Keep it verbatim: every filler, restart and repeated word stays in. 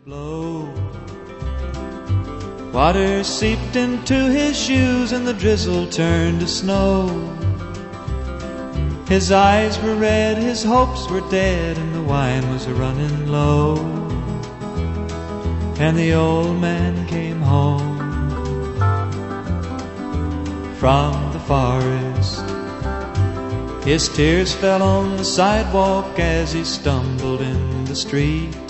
blow. Water seeped into his shoes and the drizzle turned to snow. His eyes were red, his hopes were dead, and the wine was running low. And the old man came home from the forest. His tears fell on the sidewalk as he stumbled in the street.